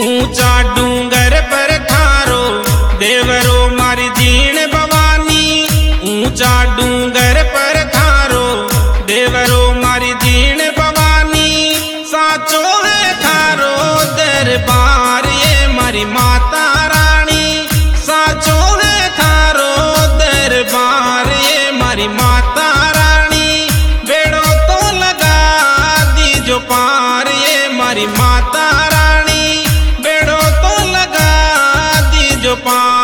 ऊंचा डूंगर पर थारो देवरो मारी जीण भवानी। ऊंचा डूंगर पर थारो देवरो मारी जीण भवानी। साचो है थारो दरबार ये मारी माता रानी। साचो है थारो दरबार ये मारी माता रानी। बेड़ो तो लगा दीजो पार ये मारी माता रानी। बेड़ो तो लगा दीजो पार।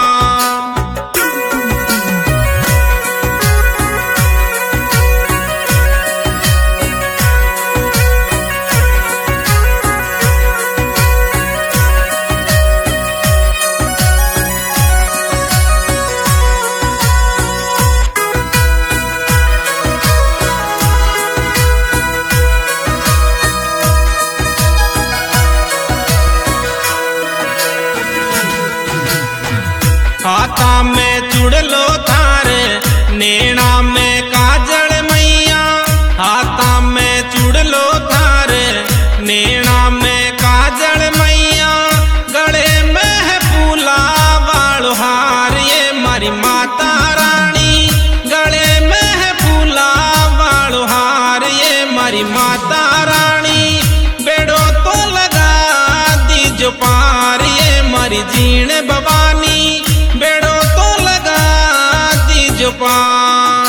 हाथा में चुड़लो थारे नैना में काजल मैया। हाथा में चुड़लो थारे नैना में काजल मैया। गले में है फूला वालो हार ये मारी माता रानी। गले में है फूला वालो हार ये मारी माता रानी। बेड़ो तो लगा दीजो पार ये मारी जीण भवानी। बेड़ो तो लगा दीजो पार।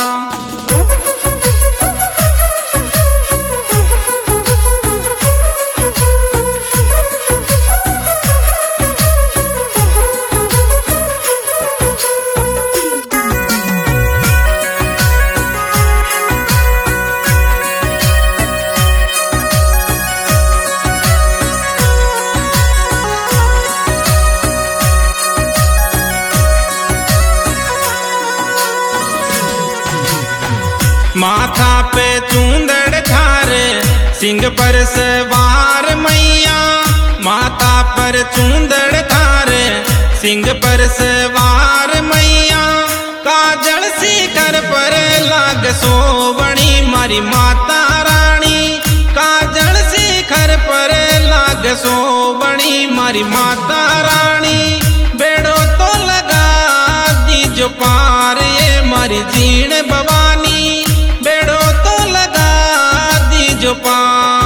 माथा पे चूंदड़ थारे सिंह पर सवार मैया। माथा पर चूंदड़ थारे सिंह पर सवार मैया। काजल शिखर पर लाग सोवणी मारी माता रानी। काजल शिखर पर लाग सोवणी मारी माता रानी। बेड़ो तो लगा दीजो पार ये मारी जीण भवानी। बेड़ो तो लगा दीजो पार।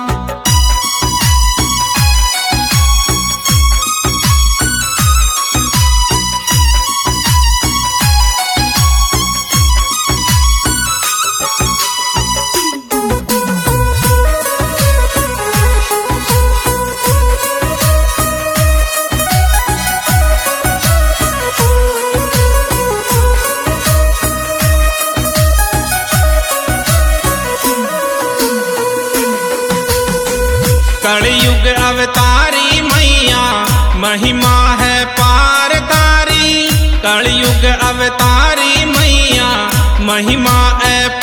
कलयुग अवतारी मैया महिमा है पार तारी। कलयुग अवतारी मैया महिमा है